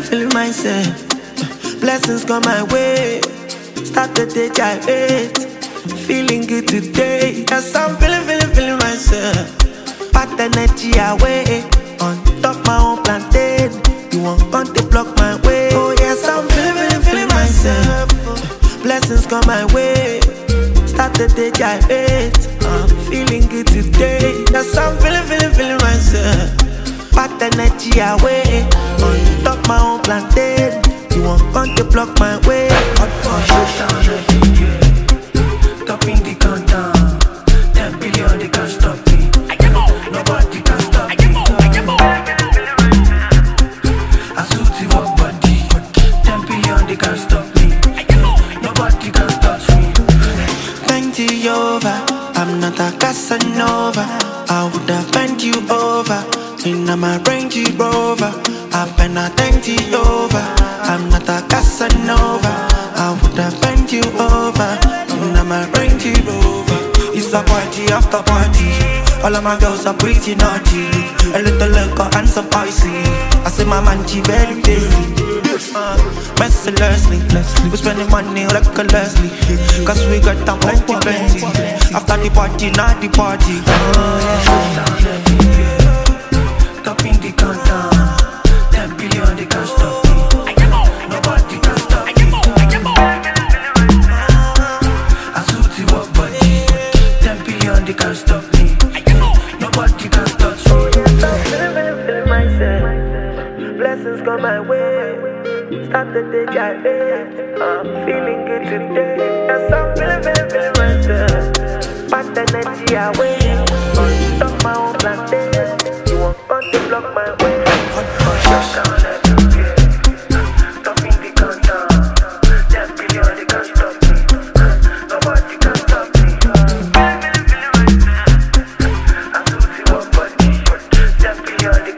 feeling myself. Blessings come my way. Start the day gyrate. Feeling good today. Yes, I'm feeling myself. Pat energy away. On top my own plantain. You won't want to block my way. Oh yes, I'm feeling myself. Blessings come my way. Start the day gyrate. I'm feeling good today. Yes, I'm feeling myself. Pat energy away. On top my own plantain. You won't want to block my way. Hot for showdown everywhere. Topping the countdown. 10 billion, they can't stop me. Nobody can stop me. I suit you up body. 10 billion, they can't stop me. Nobody can touch me. Thank you, Jehovah. I'm not a Casanova. I would have bent you over. In my Range Rover. I've been a thank you over. I'm not a Casanova. I would have bent you over. In my Range Rover. It's a party after party. All of my girls are pretty naughty. A little liquor and some icy. I say my man, she very busy. Mercilessly, we spending money recklessly. Cause we got a plenty. After the party, not the party. Oh yeah. Topping the countdown. 10 billion, they can't stop me. Nobody can stop me. I suit you up body. 10 billion, they can't stop me. Nobody can touch me. Feeling myself. Blessings come my way. Start the day gyrate. I'm feeling good today. Yes, I'm feeling myself. Pat energy away. On top my own plantain. You won't want to block my way. Hot for showdown everywhere. Topping the countdown. 10 billion, they can't stop me. Nobody can stop me. I suit you up body. 10 billion, they